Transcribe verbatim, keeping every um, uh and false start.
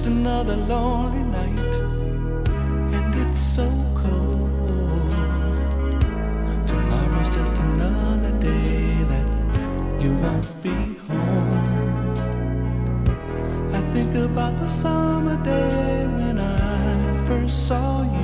another lonely night, and it's so cold. Tomorrow's just another day that you won't be home. I think about the summer day when I first saw you.